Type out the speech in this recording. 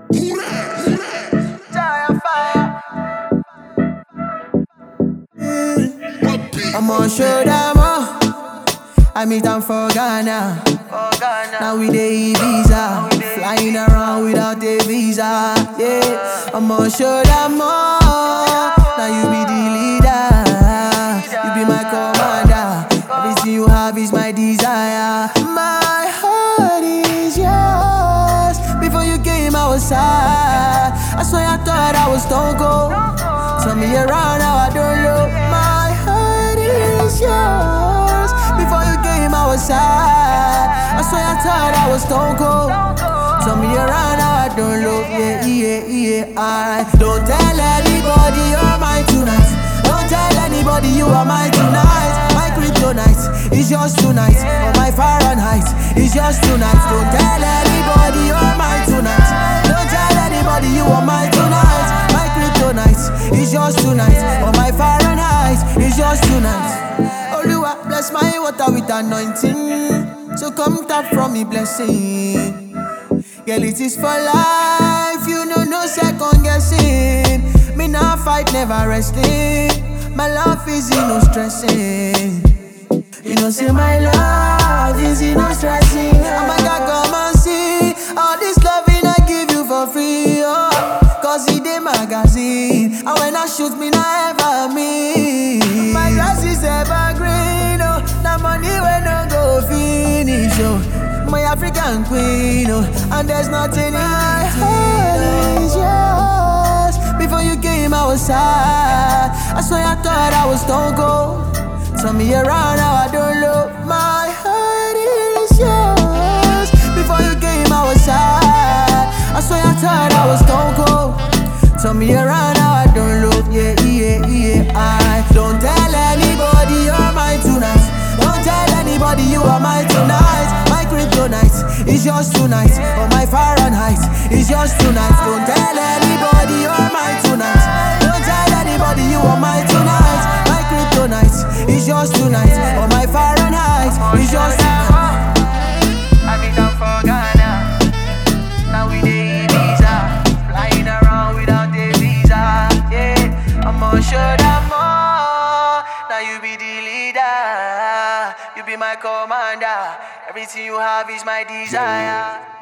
I'm on show them all. I meet them for Ghana. Now we dey visa, flying around without a visa. Yeah, I'm on show them all. Now you be the leader, you be my commander. Everything you have is my desire. My heart is yours. Before you came outside, I swear I thought I was stone cold. Turn me around, now I don't know. My heart is yours. Before you came outside, I swear I thought I was stone cold. Turn me around, now I don't know. I don't tell anybody you're mine tonight. Don't tell anybody you are mine tonight. My kryptonite is yours tonight. Or my Fahrenheit is yours tonight. Don't tell anybody you're mine tonight. Don't tell anybody you are mine tonight. My kryptonite is yours tonight. Or my Fahrenheit is yours tonight. Oluwa bless my water with anointing. So come tap from me blessing. Girl, it is for life, you know no second guessing. Me nah fight, never resting. My love is in no stressing. You know say my love is in no stressing. Oh my God, come and see all this loving I give you for free. Oh, cause it dey magazine, and when I shoot me nah ever me. My grass is evergreen, oh, the money when no go finish, oh. My African queen, oh, and there's nothing in my heart is yours. Before you came outside, I swear I thought I was stone cold. Turn me around, now I don't know. My heart is yours. Before you came outside, I swear I thought I was stone cold. Turn me around, now I don't look. I don't tell anybody you're mine tonight. Don't tell anybody you are mine tonight. My kryptonite is yours tonight. Or my Fahrenheit is yours tonight. Don't tell anybody you're mine tonight. Don't tell anybody you are mine tonight. My kryptonite is yours tonight. Or my Fahrenheit is yours tonight. I be down for Ghana. Now we dey visa, flying around without a visa. Yeah, I'm on show them more. Now you be the leader, you be my commander. Everything you have is my desire.